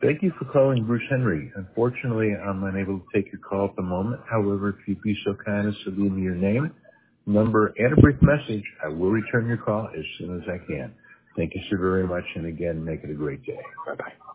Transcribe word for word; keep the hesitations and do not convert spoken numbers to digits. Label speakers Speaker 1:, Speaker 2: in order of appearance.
Speaker 1: Thank you for calling Bruce Henry. Unfortunately, I'm unable to take your call at the moment. However, if you'd be so kind as to leave me your name, number, and a brief message, I will return your call as soon as I can. Thank you so very much, and again, make it a great day. Bye-bye.